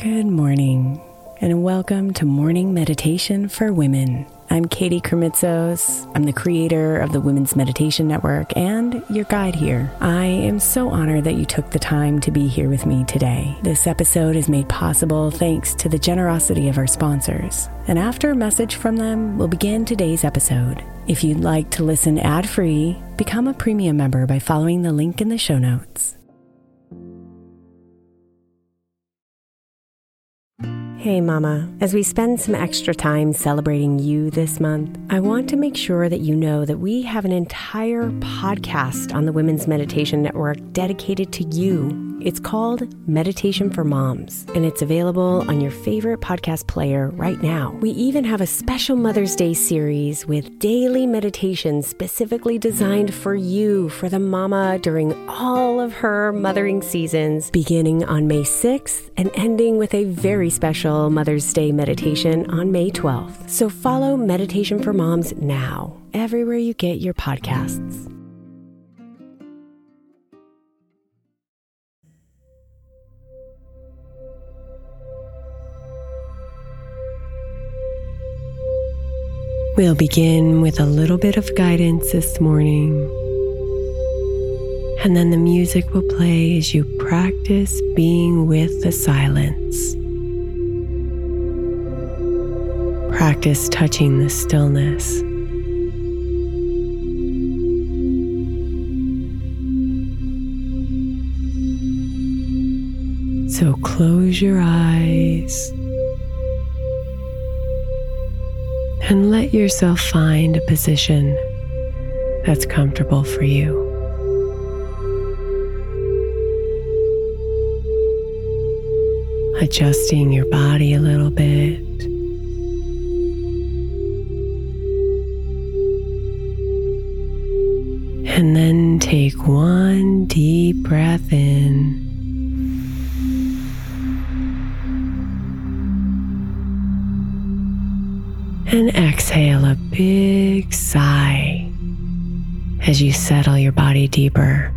Good morning, and welcome to Morning Meditation for Women. I'm Katie Kremitzos. I'm the creator of the Women's Meditation Network and your guide here. I am so honored that you took the time to be here with me today. This episode is made possible thanks to the generosity of our sponsors. And after a message from them, we'll begin today's episode. If you'd like to listen ad-free, become a premium member by following the link in the show notes. Hey Mama, as we spend some extra time celebrating you this month, I want to make sure that you know that we have an entire podcast on the Women's Meditation Network dedicated to you. It's called Meditation for Moms, and it's available on your favorite podcast player right now. We even have a special Mother's Day series with daily meditations specifically designed for you, for the mama, during all of her mothering seasons, beginning on May 6th and ending with a very special Mother's Day meditation on May 12th. So follow Meditation for Moms now, everywhere you get your podcasts. We'll begin with a little bit of guidance this morning, and then the music will play as you practice being with the silence. Practice touching the stillness. So close your eyes and let yourself find a position that's comfortable for you. Adjusting your body a little bit. And then take one deep breath in. And exhale a big sigh as you settle your body deeper.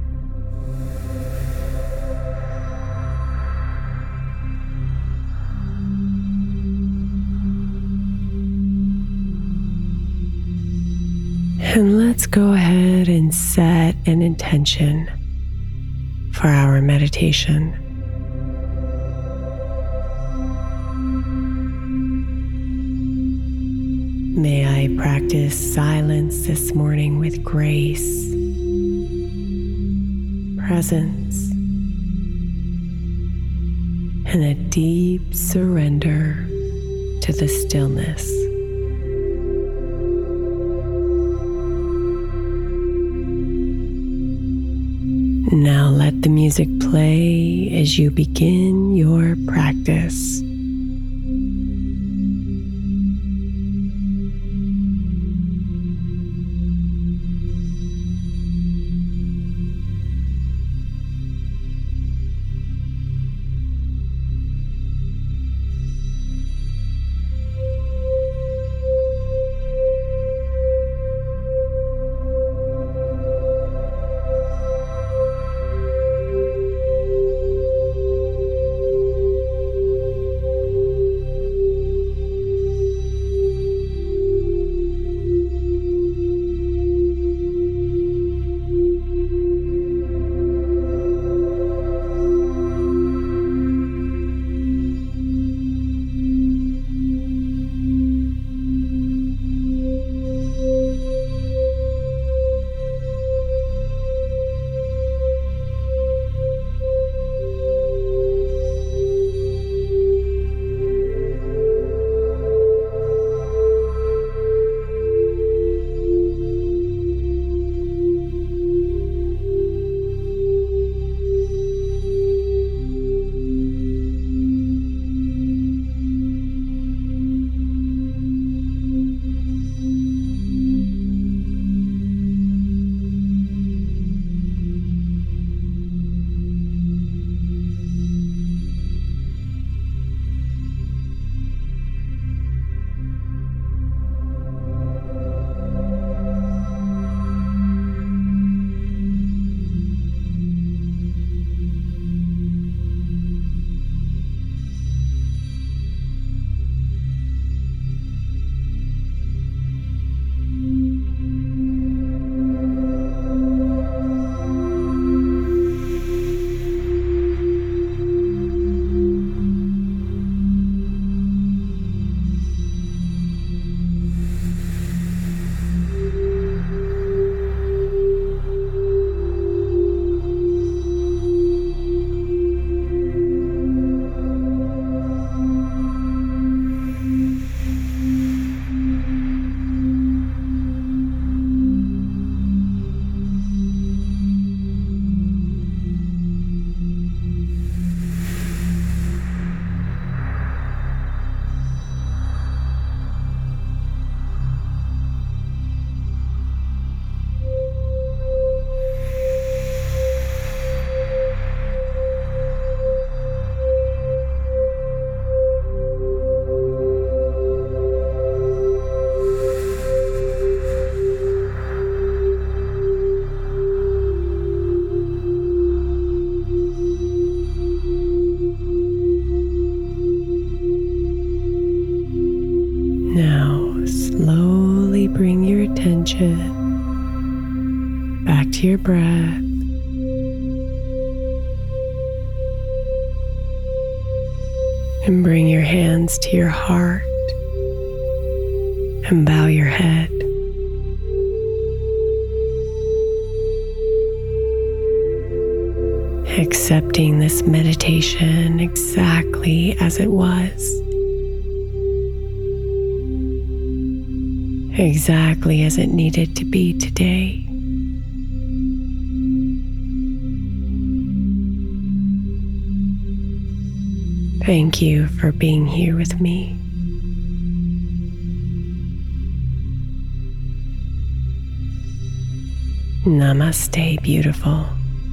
And let's go ahead and set an intention for our meditation. May I practice silence this morning with grace, presence, and a deep surrender to the stillness. Now let the music play as you begin your practice. attention back to your breath. And bring your hands to your heart and bow your head. Accepting this meditation exactly as it was. Exactly as it needed to be today. Thank you for being here with me. Namaste, beautiful.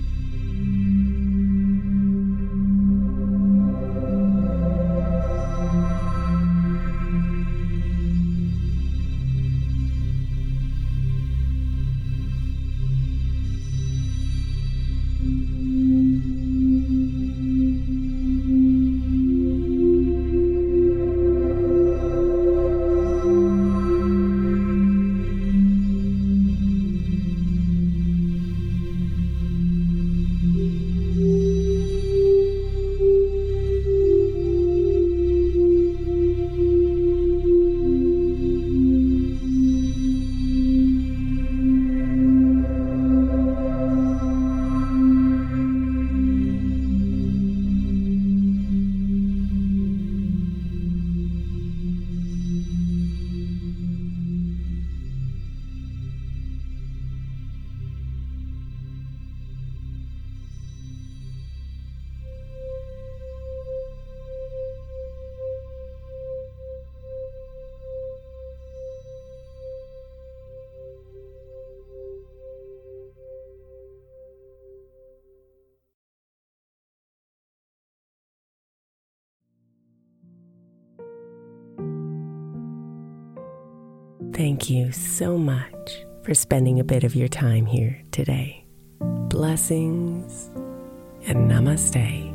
Thank you so much for spending a bit of your time here today. Blessings and namaste.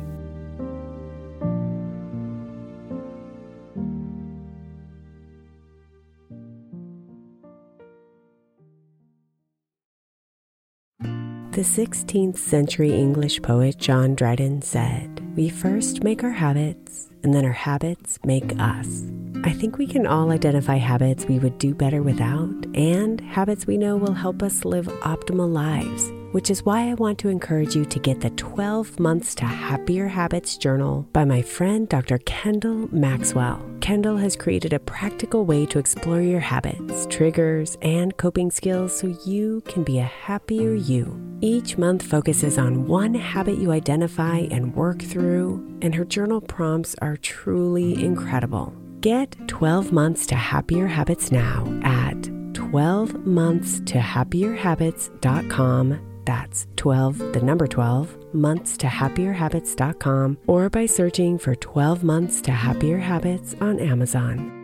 The 16th century English poet John Dryden said, "We first make our habits, and then our habits make us." I think we can all identify habits we would do better without, and habits we know will help us live optimal lives, which is why I want to encourage you to get the 12 Months to Happier Habits journal by my friend Dr. Kendall Maxwell. Kendall has created a practical way to explore your habits, triggers, and coping skills so you can be a happier you. Each month focuses on one habit you identify and work through, and her journal prompts are truly incredible. Get 12 Months to Happier Habits now at 12monthstohappierhabits.com. That's 12, the number 12, monthstohappierhabits.com, or by searching for 12 Months to Happier Habits on Amazon.